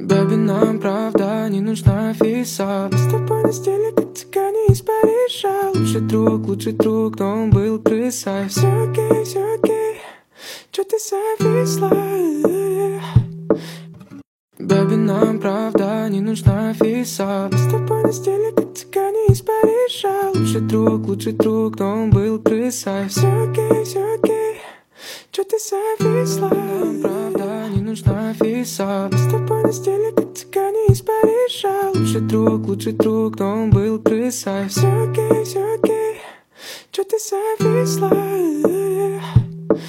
Бэби, нам правда не нужна виса. Мы с тобой на стиле, как цыгане из Парижа. Лучший друг, но он был крыса. Все окей, чё ты зависла? Бэби, нам правда не нужна виса. Мы с тобой на стиле, как цыгане из Парижа. Лучший друг, но он был крыса. Все окей, чё ты зависла? Нам правда не нужна виса. Мы с тобой на стиле, как цыгане из Парижа. Лучший друг, но он был крыса. Все окей, чё ты зависла?